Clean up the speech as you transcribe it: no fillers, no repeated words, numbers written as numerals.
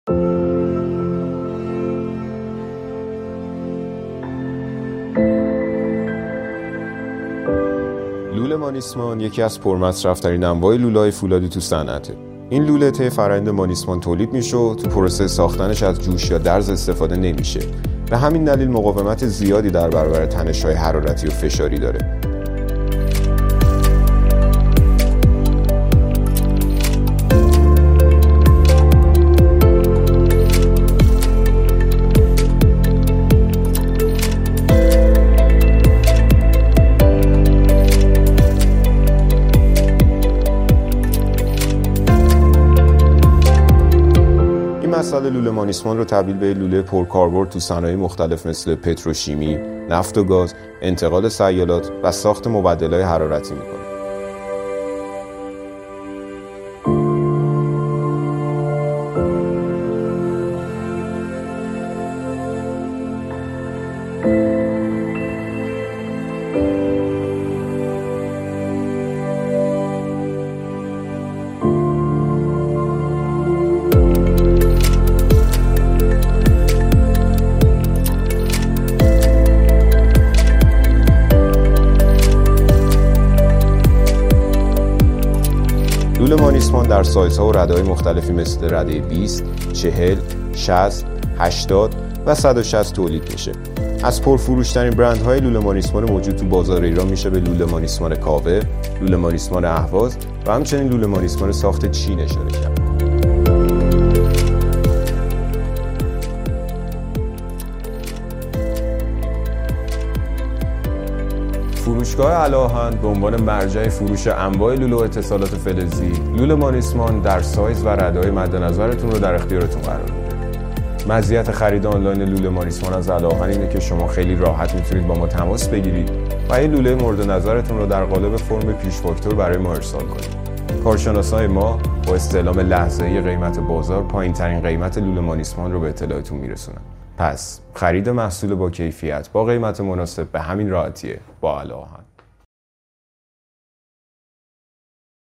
لوله مانیسمان یکی از پرمصرف‌ترین انواع لوله‌های فولادی تو صنعته. این لوله طی فرآیند مانیسمان تولید میشه و تو پروسه ساختنش از جوش یا درز استفاده نمیشه. به همین دلیل مقاومت زیادی در برابر تنش‌های حرارتی و فشاری داره. مسئله لوله مانیسمان رو تبدیل به لوله پرکاربرد تو صنایع مختلف مثل پتروشیمی، نفت و گاز، انتقال سیالات و ساخت مبدل‌های حرارتی میکنه. لوله مانیسمان در سایزها و رده‌های مختلفی مثل رده 20، 40، 60، 80 و 160 تولید میشه. از پرفروش‌ترین برندهای لوله مانیسمان موجود تو بازار ایران میشه به لوله مانیسمان کاوه، لوله مانیسمان اهواز و همچنین لوله مانیسمان ساخت چین اشاره کرد. فروشگاه علی‌آهن به عنوان مرجع فروش انواع لوله و اتصالات فلزی، لوله مانیسمان در سایز و رده‌های مد نظرتون رو در اختیارتون قرار میده. مزیت خرید آنلاین لوله مانیسمان از علی‌آهن اینه که شما خیلی راحت میتونید با ما تماس بگیرید و این لوله مورد نظرتون رو در قالب فرم پیش فاکتور برای ما ارسال کنید. کارشناسای ما با استعلام لحظه‌ای قیمت بازار پایین‌ترین قیمت لوله مانیسمان رو به اطلاعتون میرسونن. پس خرید محصول با کیفیت با قیمت مناسب به همین راحتیه با علی‌آهن.